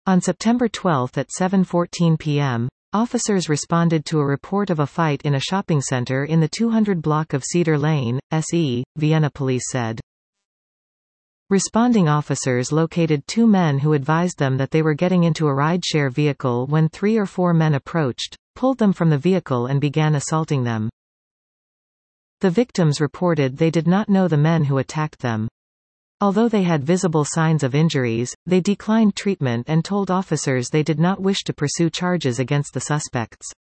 On September 12 at 7:14 p.m., officers responded to a report of a fight in a shopping center in the 200 block of Cedar Lane, SE, Vienna police said. Responding officers located two men who advised them that they were getting into a rideshare vehicle when 3 or 4 men approached, pulled them from the vehicle and began assaulting them. The victims reported they did not know the men who attacked them. Although they had visible signs of injuries, they declined treatment and told officers they did not wish to pursue charges against the suspects.